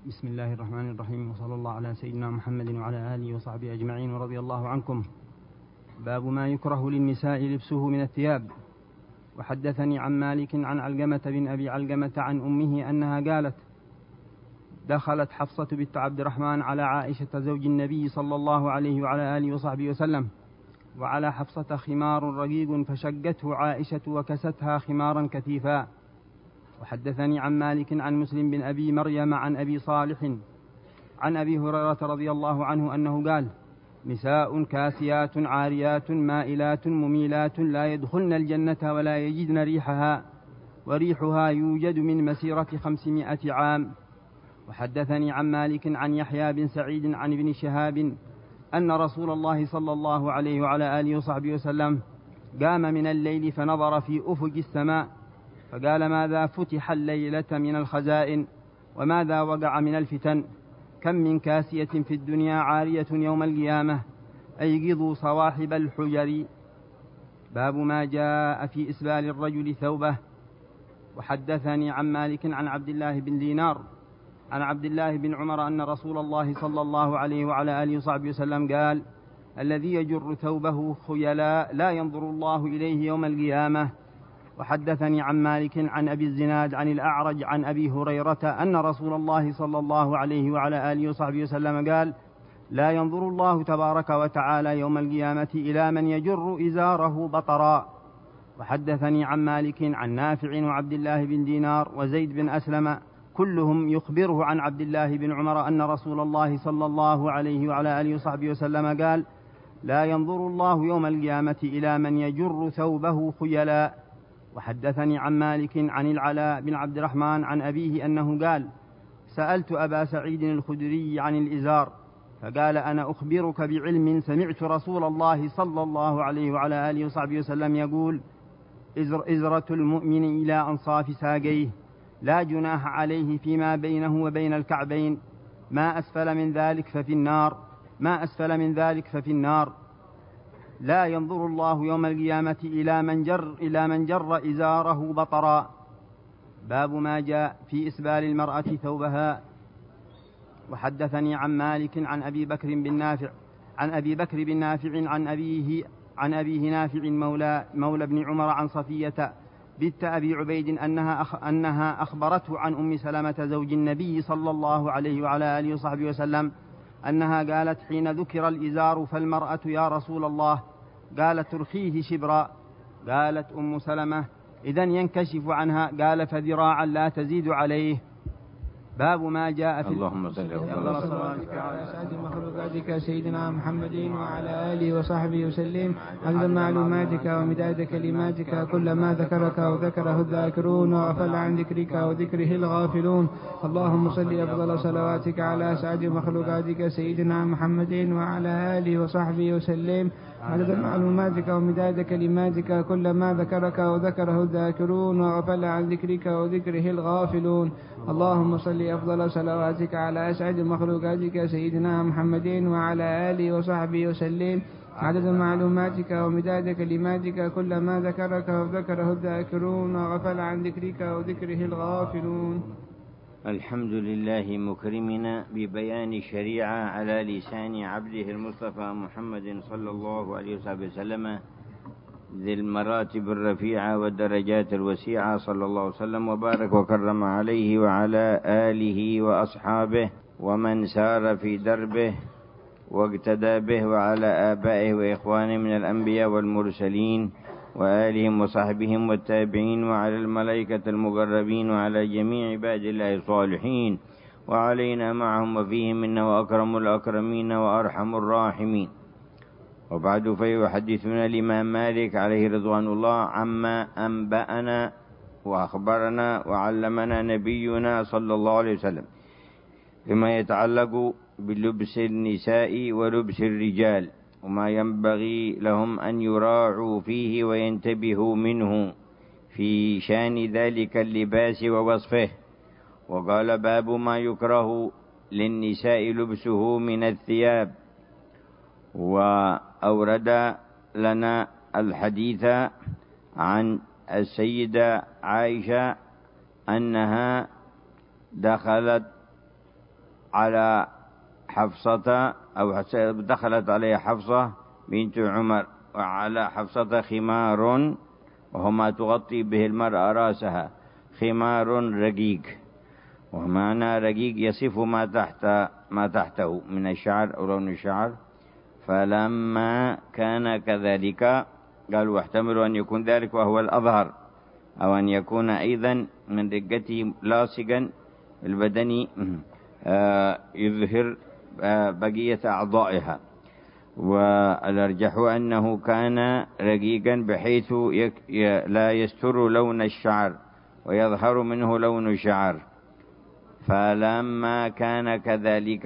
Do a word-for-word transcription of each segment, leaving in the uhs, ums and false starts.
بسم الله الرحمن الرحيم، وصلى الله على سيدنا محمد وعلى آله وصحبه أجمعين ورضي الله عنكم. باب ما يكره للنساء لبسه من الثياب. وحدثني عن مالك عن علقمة بن أبي علقمة عن أمه أنها قالت: دخلت حفصة بنت عبد الرحمن على عائشة زوج النبي صلى الله عليه وعلى آله وصحبه وسلم، وعلى حفصة خمار رقيق فشقته عائشة وكستها خمارا كثيفا. وحدثني عن مالك عن مسلم بن أبي مريم عن أبي صالح عن أبي هريرة رضي الله عنه أنه قال: نساء كاسيات عاريات مائلات مميلات لا يدخلن الجنة ولا يجدن ريحها، وريحها يوجد من مسيرة خمسمائة عام. وحدثني عن مالك عن يحيى بن سعيد عن ابن شهاب أن رسول الله صلى الله عليه وعلى آله وصحبه وسلم قام من الليل فنظر في أفق السماء فقال: ماذا فتح الليلة من الخزائن وماذا وقع من الفتن؟ كم من كاسية في الدنيا عارية يوم القيامة، أيقظوا صواحب الحجر. باب ما جاء في إسبال الرجل ثوبه. وحدثني عن مالك عن عبد الله بن دينار عن عبد الله بن عمر أن رسول الله صلى الله عليه وعلى آله وصحبه وسلم قال: الذي يجر ثوبه خيلاء لا ينظر الله إليه يوم القيامة. وحدثني عن مالك عن أبي الزناد عن الأعرج عن أبي هريرة أن رسول الله صلى الله عليه وعلى آله وصحبه وسلم قال: لا ينظر الله تبارك وتعالى يوم القيامة إلى من يجر إزاره بطرا. وحدثني عن مالك عن نافع وعبد الله بن دينار وزيد بن أسلم كلهم يخبره عن عبد الله بن عمر أن رسول الله صلى الله عليه وعلى آله وصحبه وسلم قال: لا ينظر الله يوم القيامة إلى من يجر ثوبه خيلاء. وحدثني عن مالك عن العلاء بن عبد الرحمن عن أبيه أنه قال: سألت أبا سعيد الخدري عن الإزار فقال: أنا أخبرك بعلم سمعت رسول الله صلى الله عليه وعلى آله وصحبه وسلم يقول: إزر إزرة المؤمن إلى أنصاف ساقيه، لا جناح عليه فيما بينه وبين الكعبين، ما أسفل من ذلك ففي النار، ما أسفل من ذلك ففي النار. لا ينظر الله يوم القيامة إلى من جر إلى من جر إزاره بطرا. باب ما جاء في إسبال المرأة ثوبها. وحدثني عن مالك عن أبي بكر بن نافع عن أبي بكر بن نافع عن أبيه عن أبيه نافع مولى مولى ابن عمر عن صفية بنت أبي عبيد أنها أخ أنها أخبرته عن أم سلمة زوج النبي صلى الله عليه وعلى آله وصحبه وسلم أنها قالت حين ذكر الإزار: فالمرأة يا رسول الله؟ قالت: ترخيه شبرا. قالت أم سلمة: إذن ينكشف عنها؟ قال: فذراعا لا تزيد عليه. باب ما جاء في اللهم صل على سعد مخلوقاتك سيدنا محمد وعلى آله وصحبه وسلم عدد معلوماتك ومداد كلماتك، كل ما ذكرك وذكره الذاكرون وغفل عن ذكرك وذكره الغافلون. اللهم صل أفضل صلواتك على سعد مخلوقاتك سيدنا محمد وعلى آله وصحبه وسلم عدد معلوماتك ومداد كلماتك، كل ما ذكرك وذكره الذاكرون وغفل عن ذكرك وذكره الغافلون. اللهم صل أفضل صلواتك على أسعد مخلوقاتك سيدنا محمد وعلى آله وصحبه وسلم عدد معلوماتك ومداد كلماتك، كل ما ذكرك وذكره الذاكرون وغفل عن ذكرك وذكره الغافلون. الحمد لله مكرمنا ببيان الشريعة على لسان عبده المصطفى محمد صلى الله عليه وسلم ذي المراتب الرفيعة والدرجات الوسيعة، صلى الله عليه وسلم وبارك وكرم عليه وعلى آله وأصحابه ومن سار في دربه واقتدى به، وعلى آبائه وإخوانه من الأنبياء والمرسلين وآلهم وصحبهم والتابعين، وعلى الملائكة المقربين، وعلى جميع عباد الله الصالحين، وعلينا معهم وفيهم إنه أكرم الأكرمين وأرحم الراحمين. وبعد، فيحدثنا الإمام مالك عليه رضوان الله عما أنبأنا وأخبرنا وعلمنا نبينا صلى الله عليه وسلم فيما يتعلق بلبس النساء ولبس الرجال، وما ينبغي لهم أن يراعوا فيه وينتبهوا منه في شان ذلك اللباس ووصفه. وقال: باب ما يكره للنساء لبسه من الثياب. وأورد لنا الحديث عن السيدة عائشة أنها دخلت على حفصة أو دخلت عليه حفصة بنت عمر وعلى حفصة خمار وهو ما تغطي به المرأة رأسها، خمار رقيق، ومعنى رقيق يصف ما تحت ما تحته من الشعر أو لون الشعر. فلما كان كذلك قال واحتمل أن يكون ذلك وهو الأظهر، أو أن يكون أيضا من رقته لاصقا البدن يظهر بقية أعضائها. والأرجح أنه كان رقيقا بحيث لا يستر لون الشعر ويظهر منه لون الشعر. فلما كان كذلك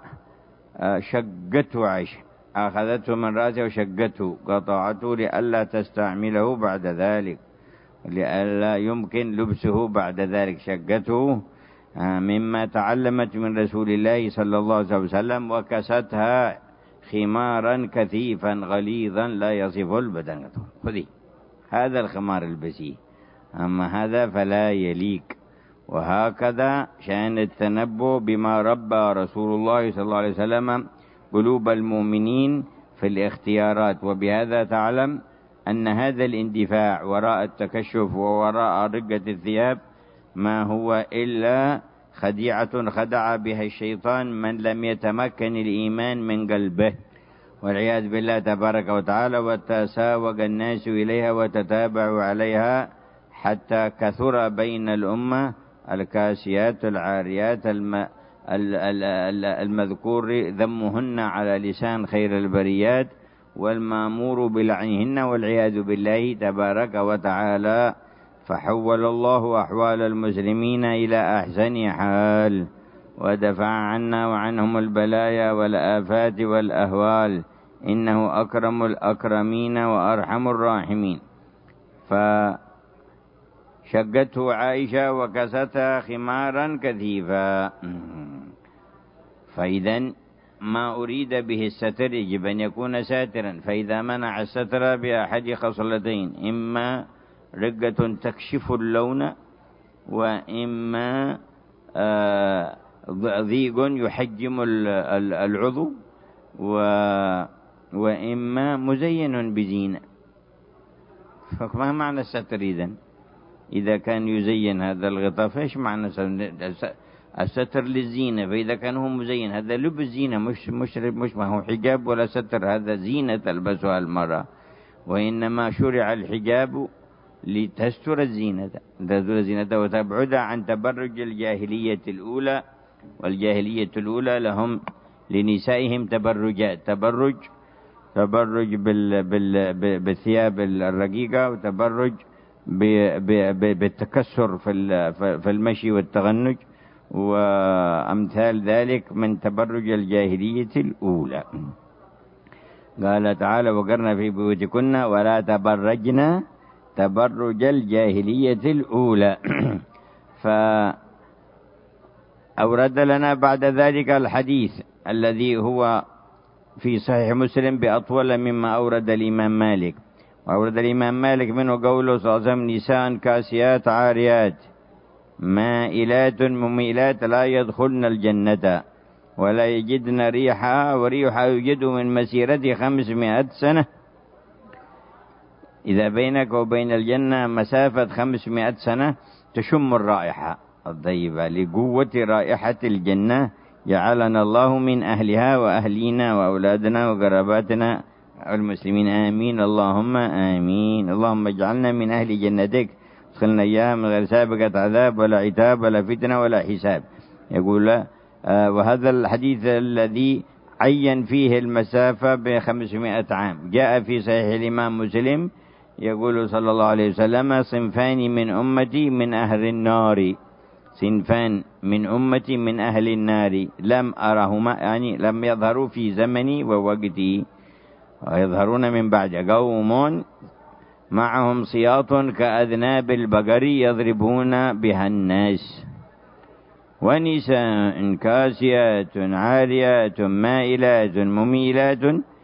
شقته عائشة، أخذته من رأسه وشقته، قطعته لئلا تستعمله بعد ذلك، لئلا يمكن لبسه بعد ذلك. شقته مما تعلمت من رسول الله صلى الله عليه وسلم، وكستها خمارا كثيفا غليظا لا يصف البدن. خذي هذا الخمار البسيه، أما هذا فلا يليق. وهكذا شأن التنبؤ بما ربى رسول الله صلى الله عليه وسلم قلوب المؤمنين في الاختيارات. وبهذا تعلم أن هذا الاندفاع وراء التكشف ووراء رقة الثياب ما هو إلا خديعة خدع بها الشيطان من لم يتمكن الإيمان من قلبه، والعياذ بالله تبارك وتعالى. وتساوق الناس إليها وتتابعوا عليها حتى كثر بين الأمة الكاسيات العاريات المذكور ذمهن على لسان خير البريات، والمامور بلعنهن والعياذ بالله تبارك وتعالى. فحول الله أحوال المسلمين إلى أحسن حال، ودفع عنا وعنهم البلايا والآفات والأهوال، إنه أكرم الأكرمين وأرحم الراحمين. فشقته عائشة وكستها خمارا كثيفا. فإذا ما أريد به الستر يجب أن يكون ساترا. فإذا منع الستر بأحد خصلتين، إما رقة تكشف اللون، وإما ضيق يحجم العضو، وإما مزين بزينة. فما معنى الستر إذن؟ إذا كان يزين هذا الغطاء فإيش معنى الستر للزينة؟ فإذا كان هو مزين هذا لبس زينة، مش مش مش ما هو حجاب ولا ستر، هذا زينة تلبسها المرأة. وإنما شرع الحجاب لتستر الزينة، تستر الزينة وتبعد عن تبرج الجاهلية الأولى. والجاهلية الأولى لهم لنسائهم تبرجات، تبرج تبرج بال بال بالثياب الرقيقة، وتبرج بالتكسر في في المشي والتغنج، وأمثال ذلك من تبرج الجاهلية الأولى. قال تعالى وقرنا في بيوتكن ولا تبرجنا تبرج الجاهلية الأولى. فأورد لنا بعد ذلك الحديث الذي هو في صحيح مسلم بأطول مما أورد الإمام مالك. وأورد الإمام مالك منه قوله صلى الله عليه وسلم نساء كاسيات عاريات مائلات مميلات لا يدخلن الجنة ولا يجدن ريحها، وريحها يوجد من مسيرة خمسمائة سنة. إذا بينك وبين الجنة مسافة خمسمائة سنة تشم الرائحة الطيبة لقوة رائحة الجنة. جعلنا الله من أهلها وأهلينا وأولادنا وقراباتنا المسلمين، آمين اللهم آمين. اللهم اجعلنا من أهل جنتك، ادخلنا إياها من غير سابقة عذاب ولا عتاب ولا فتنة ولا حساب. يقول آه وهذا الحديث الذي عين فيه المسافة بخمسمائة عام جاء في صحيح الإمام مسلم، يقول صلى الله عليه وسلم صنفان من أمتي من أهل النار، صنفان من أمتي من أهل النار لم أرهما، يعني لم يظهروا في زمني ووقتي ويظهرون من بعد، قوم معهم سياط كأذناب البقر يضربون بها الناس، ونساء كاسيات عاريات مائلات مميلات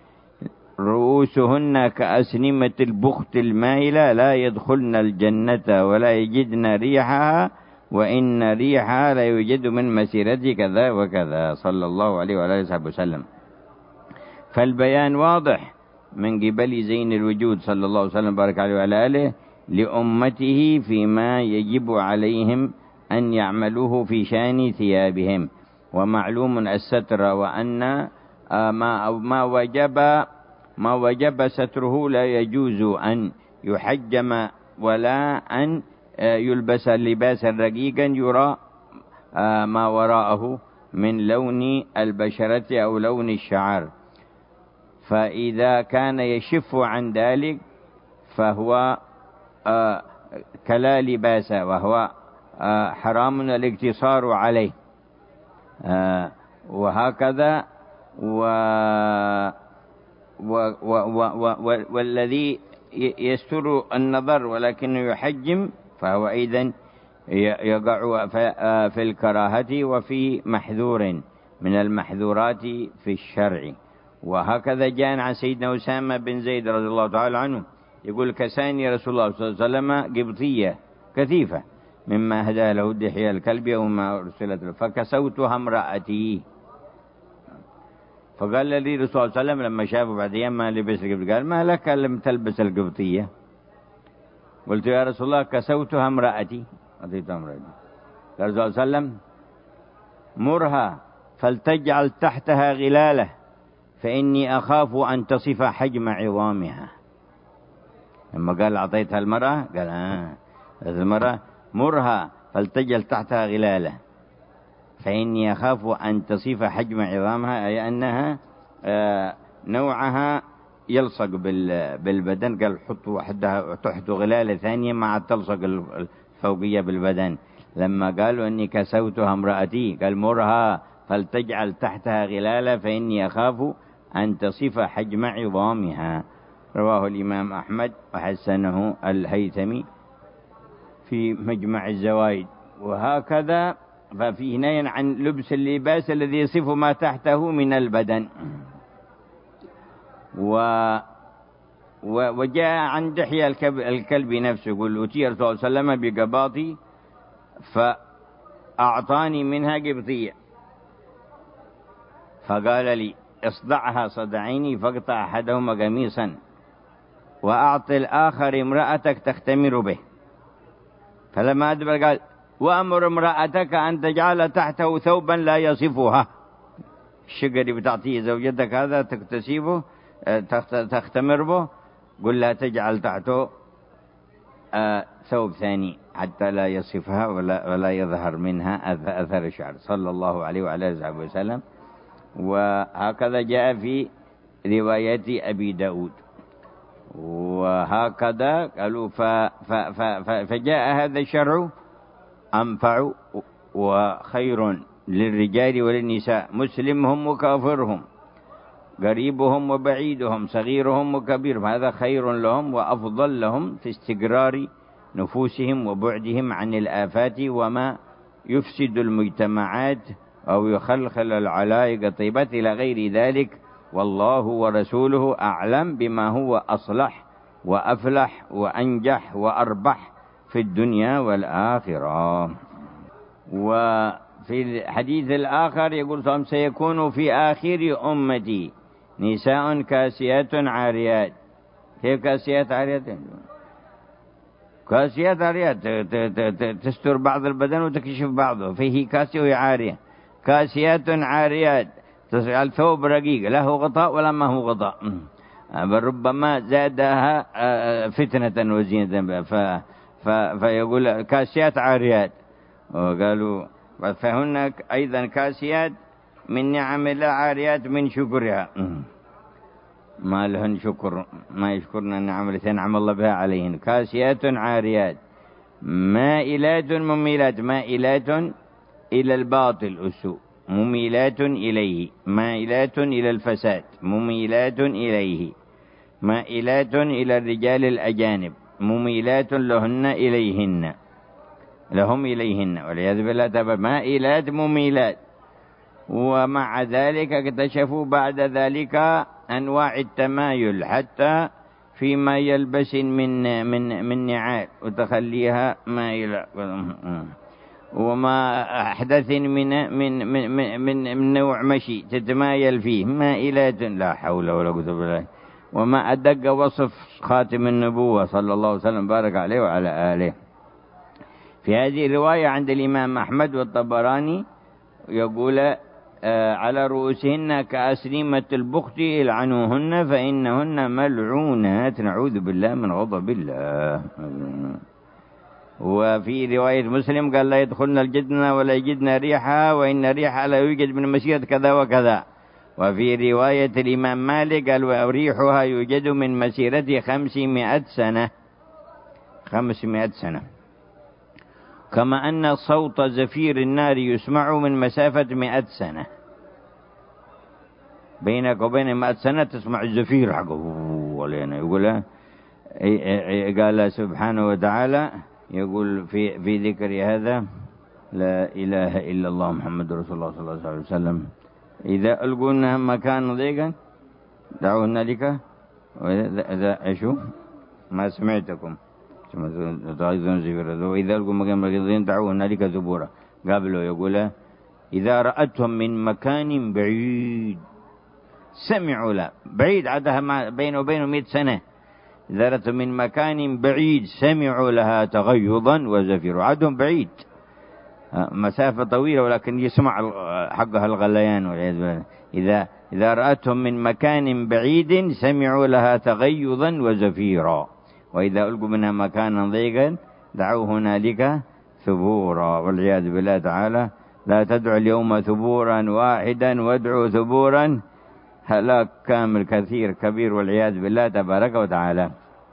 رؤوسهن كأسنمة البخت المائلة لا يدخلن الجنة ولا يجدن ريحها وإن ريحها لا يوجد من مسيرة كذا وكذا، صلى الله عليه وعلى آله وسلم. فالبيان واضح من قبل زين الوجود صلى الله عليه وسلم بارك عليه وعلى آله لأمته فيما يجب عليهم أن يعملوه في شأن ثيابهم. ومعلوم الستر، وأن ما ما وجب ما وجب ستره لا يجوز أن يحجم ولا أن يلبس لباسا رقيقا يرى ما وراءه من لون البشرة أو لون الشعر. فإذا كان يشف عن ذلك فهو كلا لباس، وهو حرام الاقتصار عليه. وهكذا و والذي يستر النظر ولكنه يحجم فهو أيضا يقع في الكراهة وفي محذور من المحذورات في الشرع. وهكذا جاء عن سيدنا أسامة بن زيد رضي الله تعالى عنه يقول: كساني رسول الله صلى الله عليه وسلم قبطية كثيفة مما هدى له دحية الكلب وما أرسلت له فكسوتها امرأتي. فقال لي رسول الله صلى الله عليه وسلم لما شافه بعد أيام ما لبس القبط قال: ما لك لم تلبس القبطية؟ قلت: يا رسول الله كسوتها امرأتي، أعطيتها امرأتي. قال رسول الله صلى الله عليه وسلم: مرها فلتجعل تحتها غلالة فإني أخاف أن تصف حجم عظامها. لما قال أعطيتها المرأة قال: آه المرأة مرها فلتجعل تحتها غلالة فإني أخاف أن تصف حجم عظامها، أي أنها نوعها يلصق بالبدن. قال: حط وحدها تحت غلالة ثانية مع تلصق الفوقية بالبدن. لما قالوا إني كسوتها امرأتي قال: مرها فلتجعل تحتها غلالة فإني أخاف أن تصف حجم عظامها. رواه الإمام أحمد وحسنه الهيثمي في مجمع الزوائد. وهكذا ففيه نهي عن لبس اللباس الذي يصف ما تحته من البدن. و وجاء عن دحية الكلب نفسه يقول: أتي رسول الله صلى الله عليه وسلم بقباطي فأعطاني منها قبطية فقال لي: اصدعها صدعيني فاقطع أحدهما قميصا وأعطي الآخر امرأتك تختمر به. فلما أدبر قال: وأمر امرأتك أن تجعل تحته ثوبا لا يصفها. الشقة اللي بتعطيه زوجتك هذا تكتسبه تختمر به، قل لا تجعل تحته ثوب ثاني حتى لا يصفها ولا, ولا يظهر منها أثر الشعر، صلى الله عليه وعلى آله وسلم. وهكذا جاء في رواية أبي داود. وهكذا قالوا ف ف ف ف فجاء هذا الشرع أنفع وخير للرجال وللنساء، مسلمهم وكافرهم، قريبهم وبعيدهم، صغيرهم وكبيرهم، هذا خير لهم وأفضل لهم في استقرار نفوسهم وبعدهم عن الآفات وما يفسد المجتمعات أو يخلخل العلائق الطيبات إلى غير ذلك. والله ورسوله أعلم بما هو أصلح وأفلح وأنجح وأربح في الدنيا والآخرة. وفي الحديث الآخر يقول صلى الله عليه وسلم: سيكون في آخر أمتي نساء كاسيات عاريات. كيف كاسيات عاريات؟ كاسيات عاريات تستر بعض البدن وتكشف بعضه، فيه كاسية وهي عارية. كاسيات عاريات الثوب رقيق له غطاء ولا ما هو غطاء، بل ربما زادها فتنة وزينة. ف... فيقول كاسيات عاريات. وقالوا فهن أيضا كاسيات من نعم الله، عاريات من شكرها. ما لهن شكر، ما يشكرن النعم التي أنعم الله بها عليهن. كاسيات عاريات مائلات مميلات، مائلات إلى الباطل السوء، مميلات إليه، مائلات إلى الفساد، مميلات إليه، مائلات إلى الرجال الأجانب، مميلات لهن إليهن لهم إليهن، والعياذ بالله تبارك، مائلات مميلات. ومع ذلك اكتشفوا بعد ذلك أنواع التمايل حتى فيما يلبس من من من نعال وتخليها مائلة. وما أحدث من من من من, من نوع مشي تتمايل فيه مائلات، لا حول ولا قوة بالله. وما أدق وصف خاتم النبوة صلى الله عليه وسلم بارك عليه وعلى آله. في هذه الرواية عند الإمام أحمد والطبراني يقول على رؤوسهن كأسنمة البخت العنوهن فإنهن ملعونات، نعوذ بالله من غضب الله. وفي رواية مسلم قال لا يدخلن الجنة ولا يجدن ريحها وإن ريحها لا يوجد من مسيرة كذا وكذا. وفي رواية الإمام مالك قال وريحها يوجد من مسيرة خمسمائة سنة خمسمائة سنة. كما أن صوت زفير النار يسمع من مسافة مئة سنة، بينك وبين مئة سنة تسمع الزفير حقه ولينا. يقول قال سبحانه وتعالى يقول في في ذكر هذا لا إله إلا الله محمد رسول الله صلى الله عليه وسلم إذا ألقونا مكان ضيقا دعوا هنالك وإذا أشو ما سمعتكم وإذا ألقوا مكان ضيقا دعوا هنالك ثبورا. قبله يقول إذا رأتهم من مكان بعيد سمعوا لا بعيد عدها بينه وبينه مئة سنة، إذا رأتهم من مكان بعيد سمعوا لها تغيظا وزفيرا. عدهم بعيد مسافة طويلة ولكن يسمع حقها الغليان والعياذ بالله. إذا إذا رأتهم من مكان بعيد سمعوا لها تغيظا وزفيرا، وإذا ألقوا منها مكانا ضيقا دعوا هنالك ثبورا والعياذ بالله تعالى. لا تدعوا اليوم ثبورا واحدا وادعوا ثبورا هلاك كامل كثير كبير والعياذ بالله تبارك وتعالى.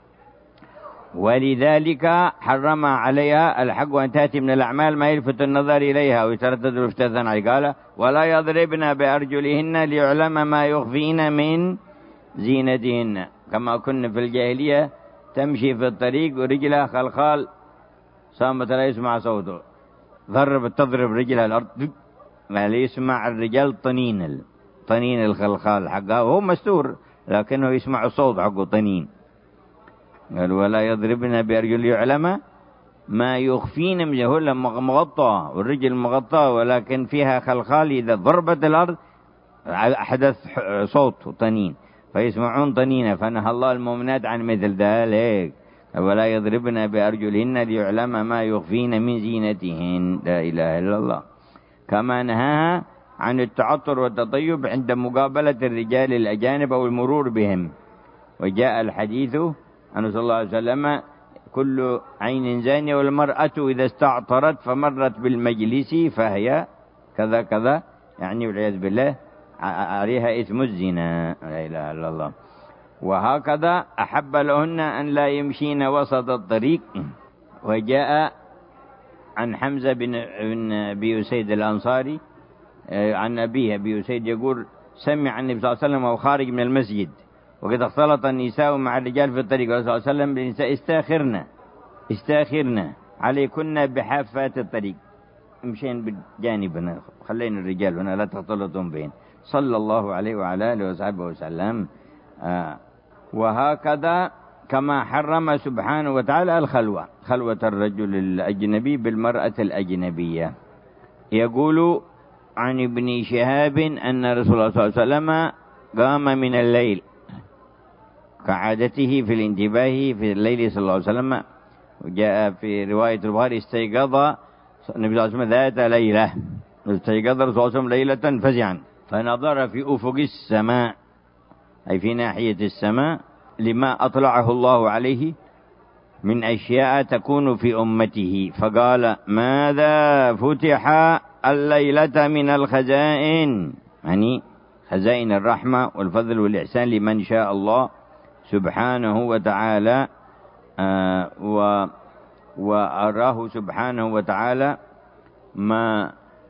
ولذلك حرم عليها الحق أن تأتي من الأعمال ما يلفت النظر إليها ويتردد الافتتان عليه. قال ولا يضربن بأرجلهن ليعلم ما يخفين من زينتهن. كما كنا في الجاهلية تمشي في الطريق ورجلها خلخال صامت لا يسمع صوته، ضربت تضرب رجلها الأرض لا يسمع الرجال طنين طنين الخلخال حقها وهو مستور لكنه يسمع الصوت حقه طنين. قال ولا يضربن بأرجل يعلم ما يخفين من جهل مغطى والرجل مغطى ولكن فيها خلخال، إذا ضربت الأرض حدث صوت طنين فيسمعون طنينة. فنهى الله المؤمنات عن مثل ذلك ولا يضربن بأرجلهن ليعلم ما يخفين من زينتهن. لا إله إلا الله. كما نهاها عن التعطر والتطيب عند مقابلة الرجال الأجانب أو المرور بهم. وجاء الحديث أنه صلى الله عليه وسلم كل عين زانية والمرأة إذا استعطرت فمرت بالمجلس فهي كذا كذا، يعني والعياذ بالله عليها إثم الزنا. لا إله إلا الله. وهكذا أحب لهن أن لا يمشين وسط الطريق. وجاء عن حمزة بن أبي أسيد الأنصاري عن أبيه أبي أسيد يقول سمع النبي صلى الله عليه وسلم وهو خارج من المسجد وقد اختلط النساء مع الرجال في الطريق، قال صلى الله عليه وسلم للنساء استاخرنا استاخرنا عليكن بحافات الطريق، امشين بالجانب خلينا الرجال هنا لا تختلطون بين، صلى الله عليه وعلى آله وصحبه وسلم. آه وهكذا كما حرم سبحانه وتعالى الخلوة، خلوة الرجل الأجنبي بالمرأة الأجنبية. يقول عن ابن شهاب أن رسول الله صلى الله عليه وسلم قام من الليل كعادته في الانتباه في الليل صلى الله عليه وسلم. وجاء في رواية البخاري استيقظ النبي صلى الله عليه وسلم ذات ليلة، استيقظ رسول الله صلى الله عليه وسلم ليلة فزعا فنظر في أفق السماء أي في ناحية السماء لما أطلعه الله عليه من أشياء تكون في أمته، فقال ماذا فتح الليلة من الخزائن، يعني خزائن الرحمة والفضل والإحسان لمن شاء الله سبحانه وتعالى. آه و وأراه سبحانه وتعالى ما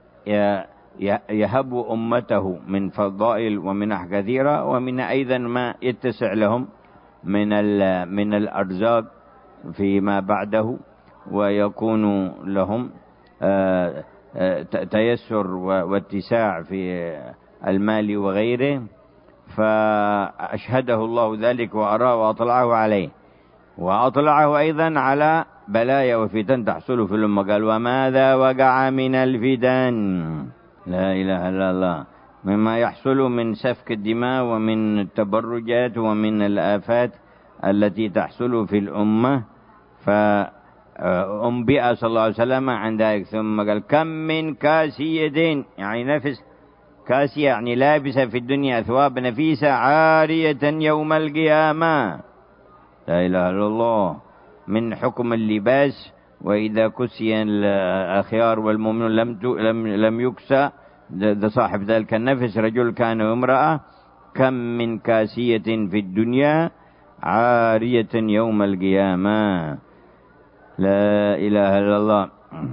يهب أمته من فضائل ومنح كثيرة، ومن أيضا ما يتسع لهم من من الأرزاق فيما بعده، ويكون لهم تيسر واتساع في المال وغيره. فأشهده الله ذلك وأراه وأطلعه عليه، وأطلعه أيضا على بلايا وفتن تحصل في الأمة. قال وماذا وقع من الفتن، لا إله إلا الله، مما يحصل من سفك الدماء ومن التبرجات ومن الآفات التي تحصل في الأمة. فأنبئ صلى الله عليه وسلم عن ذلك، ثم قال كم من كاسية، يعني نفس كاسية يعني لابسة في الدنيا أثواب نفيسة عارية يوم القيامة، لا إله إلا الله، من حكم اللباس. وإذا كسي الأخيار والمؤمنون لم لم لم يكسى، ده صاحب ذلك النفس رجل كان وامرأة. كم من كاسية في الدنيا عارية يوم القيامة، لا إله إلا الله.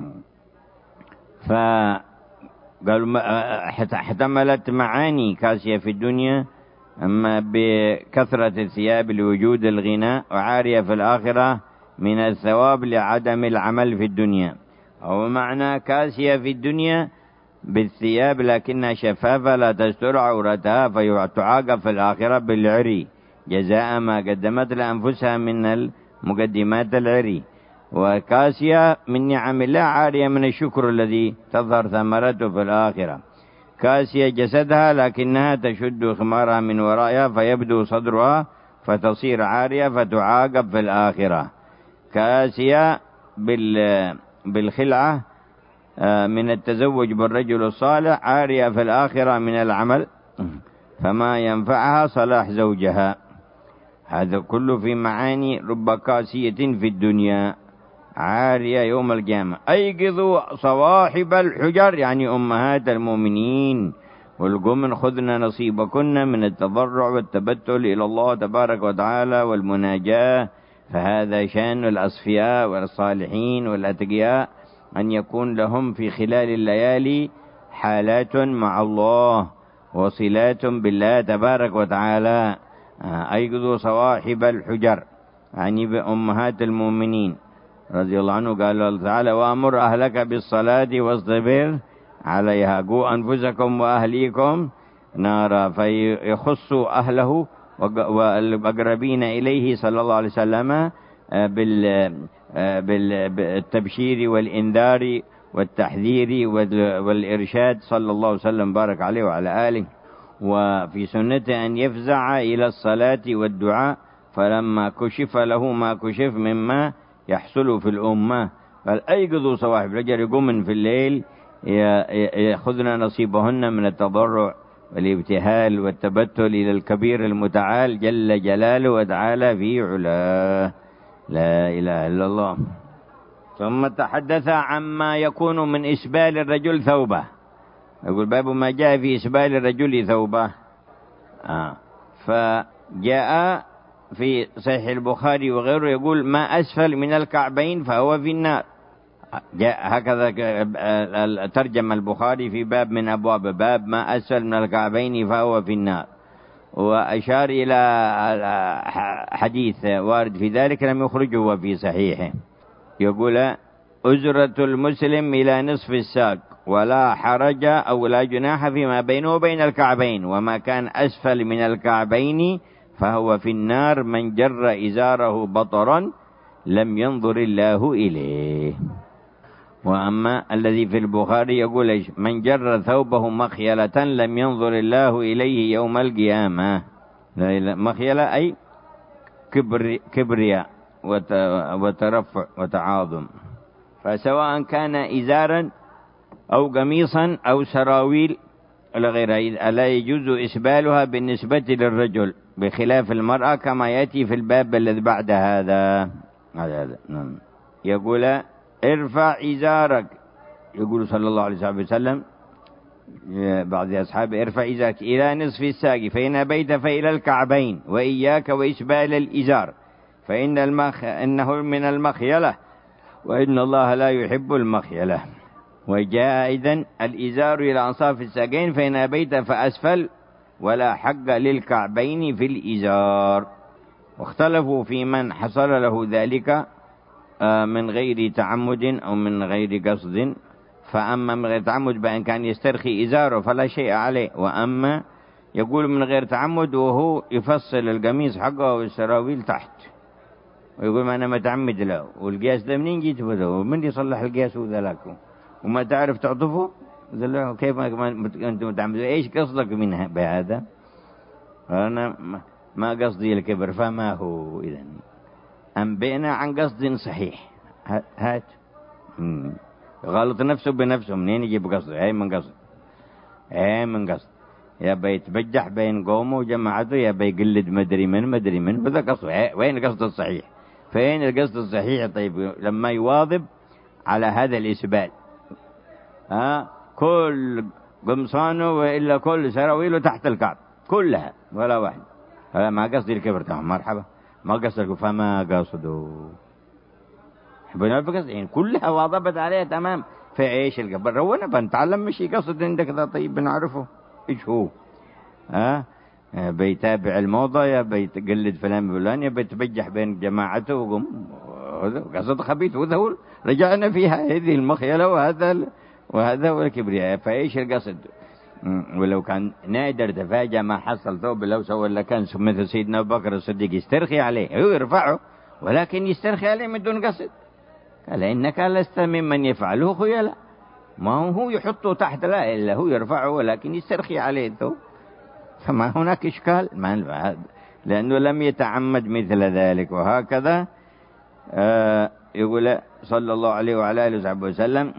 فقالوا احتملت معاني كاسية في الدنيا، أما بكثرة الثياب لوجود الغناء، وعارية في الآخرة من الثواب لعدم العمل في الدنيا. أو معنى كاسية في الدنيا بالثياب لكنها شفافة لا تستر عورتها، فتعاقب في الآخرة بالعري جزاء ما قدمت لأنفسها من المقدمات العري. وكاسية من نعم الله، عارية من الشكر الذي تظهر ثمرته في الآخرة. كاسية جسدها لكنها تشد خمارها من ورائها فيبدو صدرها فتصير عارية فتعاقب في الآخرة. كاسية بالخلعة من التزوج بالرجل الصالح، عارية في الآخرة من العمل فما ينفعها صلاح زوجها. هذا كله في معاني رب كاسية في الدنيا عارية يوم القيامة. أيقظوا صواحب الحجر، يعني أمهات المؤمنين، والقمن خذنا نصيبكن من التضرع والتبتل إلى الله تبارك وتعالى والمناجاة. فهذا شأن الأصفياء والصالحين والأتقياء، أن يكون لهم في خلال الليالي حالات مع الله وصلات بالله تبارك وتعالى. أيقظوا صواحب الحجر يعني بأمهات المؤمنين رضي الله عنه. قال الله تعالى وأمر أهلك بالصلاة واصطبر عليها، قوا أنفسكم وأهليكم نارا، فيخصوا أهله والأقربين إليه صلى الله عليه وسلم بالتبشير والإنذار والتحذير والإرشاد صلى الله عليه وسلم بارك عليه وعلى آله. وفي سنته أن يفزع إلى الصلاة والدعاء، فلما كشف له ما كشف مما يحصل في الأمة قال أيقظوا صواحب الحجر، يقومن في الليل يأخذن نصيبهن من التضرع والابتهال والتبتل إلى الكبير المتعال جل جلاله وتعالى في علاه، لا إله إلا الله. ثم تحدث عما يكون من إسبال الرجل ثوبه، يقول باب ما جاء في إسبال الرجل ثوبه. آه. فجاء في صحيح البخاري وغيره يقول ما أسفل من الكعبين فهو في النار. جاء هكذا ترجم البخاري في باب من أبواب، باب ما أسفل من الكعبين فهو في النار. وأشار إلى حديث وارد في ذلك لم يخرجه في صحيحه، يقول أزرة المسلم إلى نصف الساق ولا حرج أو لا جناح فيما بينه وبين الكعبين، وما كان أسفل من الكعبين فهو في النار، من جر إزاره بطرا لم ينظر الله إليه. وأما الذي في البخاري يقول إيش؟ من جر ثوبه مخيلة لم ينظر الله إليه يوم القيامة. مخيلة أي كبر كبرياء وترفع وتعاظم. فسواء كان إزارا أو قميصا أو سراويل إلى غيرها ألا يجوز إسبالها بالنسبة للرجل، بخلاف المرأة كما يأتي في الباب الذي بعد هذا. هذا يقول ارفع إزارك، يقول صلى الله عليه وسلم بعض أصحابه ارفع إزارك إلى نصف الساق، فإن أبيت فإلى الكعبين، وإياك وإسبال الإزار فإن المخ... إنه من المخيلة، وإن الله لا يحب المخيلة. وجاء إذن الإزار إلى أنصاف الساقين، فإن أبيت فأسفل، ولا حق للكعبين في الإزار. واختلفوا في من حصل له ذلك من غير تعمد أو من غير قصد. فأما من غير تعمد بأن كان يسترخي إزاره فلا شيء عليه، وأما يقول من غير تعمد وهو يفصل القميص حقه والسراويل تحت، ويقول ما أنا متعمد له، والقياس ده منين جيت بده ومن يصلح القياس وذا لكم وما تعرف تعطفه له كيف ما أنت متعمد؟ إيش قصدك منها بهذا؟ أنا ما قصدي الكبر فما هو إذن أنبئنا عن قصد صحيح. هات غلط نفسه بنفسه منين يجيب قصد؟ هاي من قصد، هاي من قصد، يا بيتبجح بين قومه وجماعته، يا بيقلد مدري من مدري من، هذا قصده. وين القصد الصحيح؟ فين القصد الصحيح؟ طيب لما يواظب على هذا الإسبال، ها كل قمصانه وإلا كل سراويله تحت الكعب كلها ولا واحد، هذا ما قصدي الكبر. تمام مرحبا، ما قصدك فما قصده بنفقص كلها واظبت عليها تمام. في ايش الكبر؟ رونا بنتعلم مش يقصد عندك ذا. طيب بنعرفه ايش هو. ها أه؟ بيتابع الموضة، يا بيتقلد فلان فلان، يا بيتبجح بين جماعته وقم قصد خبيث. وذا هو رجعنا فيها هذه المخيلة وهذا وهذا هو الكبرياء. فايش القصد؟ ولو كان نادر تفاجأ ما حصل ثوب لو سوى ولا كان مثل سيدنا أبو بكر الصديق يسترخي عليه، هو يرفعه ولكن يسترخي عليه من دون قصد. قال إنك لست ممن يفعله خيلا، ما هو يحطه تحت لا إلا هو يرفعه ولكن يسترخي عليه الثوب، فما هناك إشكال ما لأنه لم يتعمد مثل ذلك. وهكذا آه يقول صلى الله عليه وعلى آله وصحبه وسلم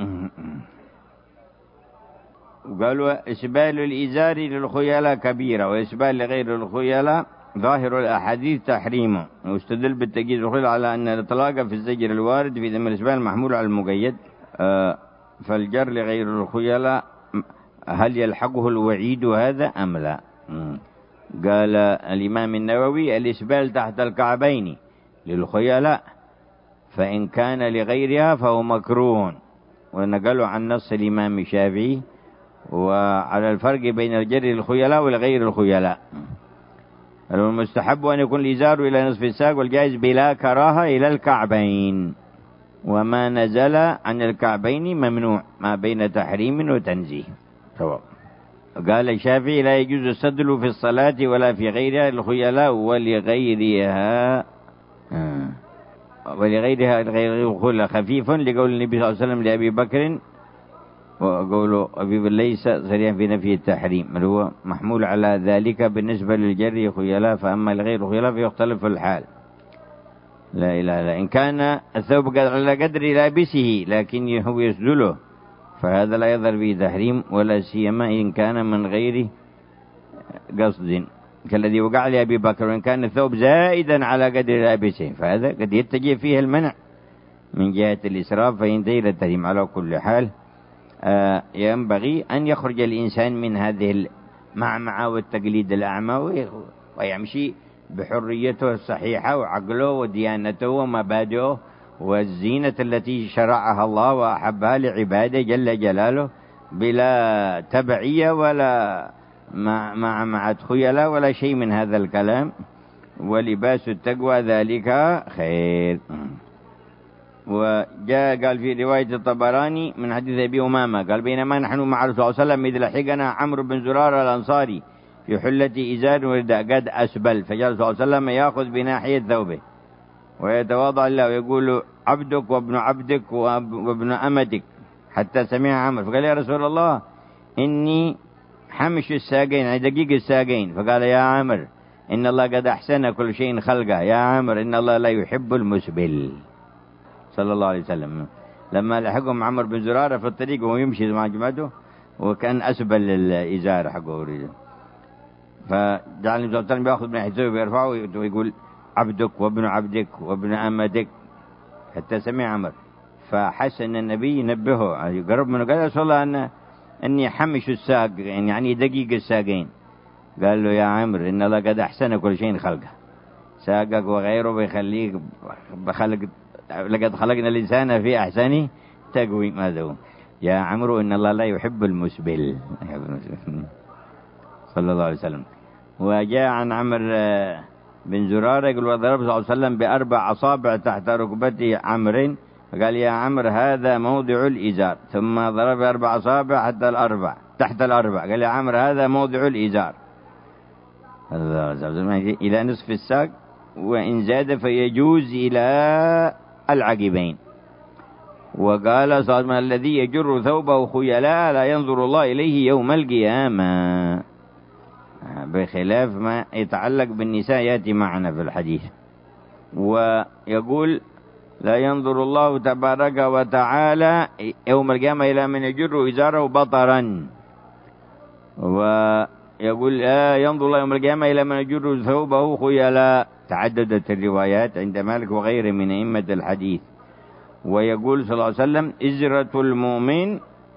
وقالوا إسبال الإزار للخيلاء كبيرة، وإسبال لغير الخيلاء ظاهر الأحاديث تحريمه. واستدل بالتقييد الخيل على أن الإطلاق في الزجر الوارد في ذم الإسبال محمول على المقيد. آه فالجر لغير الخيلاء هل يلحقه الوعيد هذا أم لا؟ قال الإمام النووي الإسبال تحت الكعبين للخيلاء، فإن كان لغيرها فهو مكروه. ونقلوا عن نص الإمام الشافعي وعلى الفرق بين الجر للخيلاء ولغير الخيلاء. المستحب أن يكون الإزار إلى نصف الساق، والجائز بلا كراهة إلى الكعبين، وما نزل عن الكعبين ممنوع ما بين تحريم وتنزيه. قال الشافعي لا يجوز السدل في الصلاة ولا في غيرها الخيلاء ولغيرها آه. ولغيرها الغير خلا خفيف، لقول النبي صلى الله عليه وسلم لأبي بكر، وقوله أبي بكر ليس صريحا في نفي التحريم، بل هو محمول على ذلك بالنسبة للجر خيلاء، فأما الغير خيلاء فيختلف الحال. لا إله إلا إن كان الثوب على قدر لابسه لكن هو يسدله فهذا لا يظهر به تحريم، ولا سيما إن كان من غير قصد كالذي وقع لأبي بكر. وإن كان الثوب زائدا على قدر لابسه فهذا قد يتجه فيه المنع من جهة الإسراف فينتهي إلى التحريم. على كل حال آه ينبغي أن يخرج الإنسان من هذه المعمعة والتقليد الأعمى ويمشي بحريته الصحيحة وعقله وديانته ومبادئه والزينة التي شرعها الله وأحبها لعباده جل جلاله، بلا تبعية ولا مع مع خيلاء ولا شيء من هذا الكلام. ولباس التقوى ذلك خير. وجاء قال في رواية الطبراني من حديث أبي أمامة قال بينما نحن مع رسول الله صلى الله عليه وسلم إذ لحقنا عمرو بن زرارة الأنصاري في حلة إزار ورداء قد أسبل، فجاء صلى الله عليه وسلم يأخذ بناحية ثوبه ويتواضع الله ويقول عبدك وابن عبدك وابن أمتك، حتى سمع عمرو فقال يا رسول الله إني حمش الساقين يعني دقيق الساقين. فقال يا عمرو إن الله قد أحسن كل شيء خلقه، يا عمرو إن الله لا يحب المسبل صلى الله عليه وسلم. لما لحقهم عمرو بن زرارة في الطريق وهو يمشي مع جماعته وكان أسبل الإزار حقه وريده، فجعل النبي صلى الله عليه وسلم يأخذ من حيثه ويرفعه ويقول عبدك وابن عبدك وابن أمتك حتى سمع عمرو. فحسن النبي ينبهه يقرب منه قال يا رسول الله أن أني حمش الساق يعني دقيق الساقين. قال له يا عمرو إن الله قد أحسن كل شيء خلقه، ساقك وغيره بيخليك بخلق لقد خلقنا الإنسان في أحسن تقويم. ماذا هو يا عمرو إن الله لا يحب المسبل صلى الله عليه وسلم. وجاء عن عمرو بن زرارة يقول وضرب صلى الله عليه وسلم بأربع أصابع تحت ركبته عمرو فقال يا عمرو هذا موضع الإزار، ثم ضرب أربع أصابع حتى الأربع تحت الأربع قال يا عمرو هذا موضع الإزار إلى نصف الساق وإن زاد فيجوز إلى العقبين. وقال صلى الله عليه وسلم الذي يجر ثوبه خيلاء لا ينظر الله إليه يوم القيامة، بخلاف ما يتعلق بالنساء يأتي معنا في الحديث. ويقول لا ينظر الله تبارك وتعالى يوم القيامة إلى من يجر إزاره بطرا، ويقول لا ينظر الله يوم القيامة إلى من يجر ثوبه خيلاء. تعددت الروايات عند مالك وغيره من أئمة الحديث. ويقول صلى الله عليه وسلم إزرة المؤمن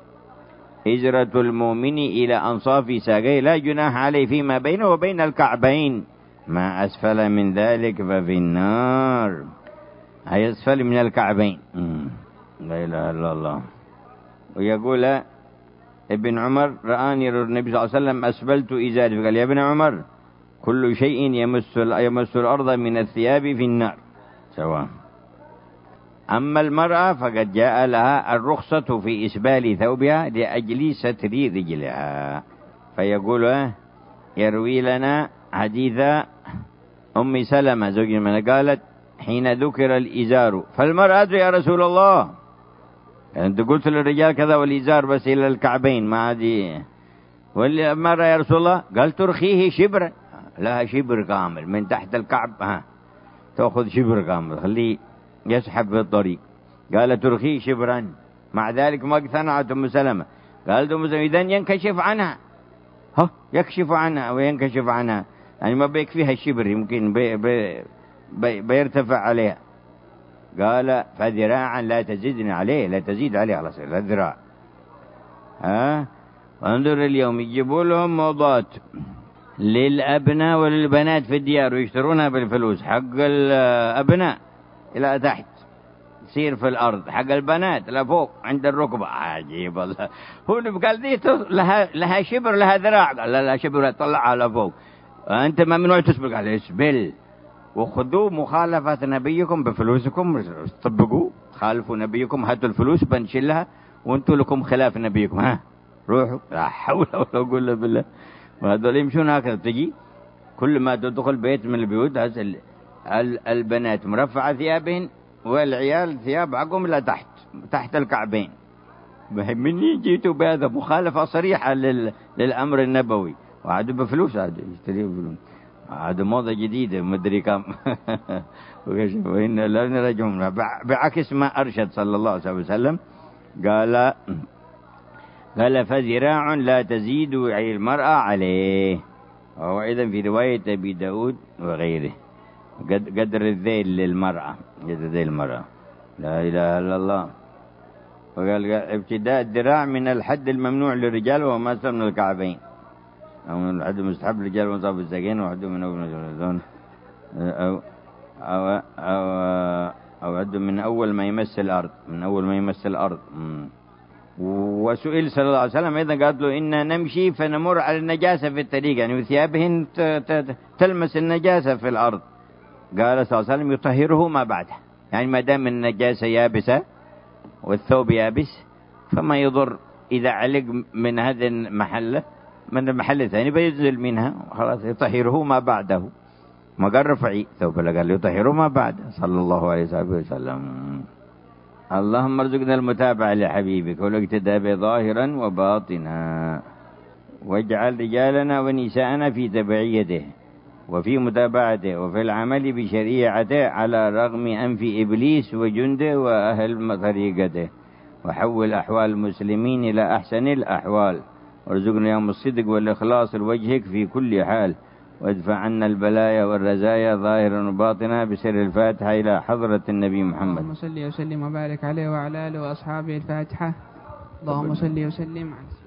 إزرة المؤمن إلى أنصاف ساقيه لا جناح عليه فيما بينه وبين الكعبين، ما أسفل من ذلك ففي النار، هي أسفل من الكعبين. لا إله إلا الله. ويقول ابن عمر رآني النبي صلى الله عليه وسلم أسفلت إزاري، فقال يا ابن عمر كل شيء يمس يمس الأرض من الثياب في النار سواء. أما المرأة فقد جاء لها الرخصة في إسبال ثوبها لأجل ستر رجلها. فيقول يروي لنا حديث أم سلمة زوج من قالت حين ذكر الإزار فالمرأة يا رسول الله، أنت قلت للرجال كذا والإزار بس إلى الكعبين ما عادي، والمرأة يا رسول الله قال ترخيه شبر، لها شبر كامل من تحت الكعب، ها تأخذ شبر كامل خليه يسحب في الطريق. قال ترخيه شبرا، مع ذلك ما اقتنعت أم سلمة. قالت أم سلمة إذن ينكشف عنها، ها يكشف عنها وينكشف عنها، يعني ما بيكفيها الشبر، يمكن بي بي بي بيرتفع عليها. قال فذراعا لا تزيدني عليه، لا تزيد عليه على صغير الذراع. ها انظر اليوم يجيبوا لهم موضات للأبناء وللبنات في الديار ويشترونها بالفلوس، حق الأبناء إلى تحت يصير في الأرض، حق البنات لفوق عند الركبة. عجيب الله. هو قال دي لها لها شبر لها ذراع، قال لا لا شبر طلعها لفوق. أنت ممنوع تسبق عليه، اسبل وخذوا مخالفة نبيكم بفلوسكم، طبقوا خالفوا نبيكم، هاتوا الفلوس بنشلها وانتوا لكم خلاف نبيكم، ها روحوا. لا حول ولا قوة بالله. وهذول يمشون هكذا، تجي كل ما تدخل بيت من البيوت هذا البنات مرفعة ثيابهن والعيال ثياب عقهم لا تحت تحت الكعبين. مني جيتوا بهذا مخالفة صريحة للأمر النبوي، وعادوا بفلوس، عادوا يشتريوا بفلوس، عادوا موضة جديدة مدري كم. وإن لا نرجعون بعكس ما أرشد صلى الله عليه وسلم. قال قال فذراع لا تزيد المرأة عليه. وهو أيضا في رواية أبي داود وغيره قدر الذيل للمرأة، قدر الذيل المرأة. لا إله إلا الله. وقال ابتداء الذراع من الحد الممنوع للرجال وهو ما أسفل من الكعبين، أو من الحد المستحب للرجال ومصاب الساقين، وحد من أول أو أو أو أو حد من أول ما يمس الأرض، من أول ما يمس الأرض. م. وسئل صلى الله عليه وسلم أيضا قالت له إن نمشي فنمر على النجاسة في الطريق، يعني وثيابهن تلمس النجاسة في الأرض. قال صلى الله عليه وسلم يطهره ما بعده، يعني ما دام النجاسة يابسة والثوب يابس فما يضر إذا علق من هذا المحل من المحل الثاني بينزل منها خلاص، يطهره ما بعده. ما قال رفعي ثوب، قال يطهره ما بعده صلى الله عليه وسلم. اللهم ارزقنا المتابعة لحبيبك والاقتداء بظاهرا وباطنا، واجعل رجالنا ونساءنا في تبعيته وفي متابعته وفي العمل بشريعته على رغم أنف إبليس وجنده وأهل طريقته، وحول أحوال المسلمين إلى أحسن الأحوال، وارزقنا يوم الصدق والإخلاص لوجهك في كل حال، وادفع عنا البلايا والرزايا ظاهرا وباطنا بسر الفاتحة إلى حضرة النبي محمد. اللهم صل وسلم وبارك عليه وعلى آله وأصحابه. الفاتحة. اللهم صل وسلم على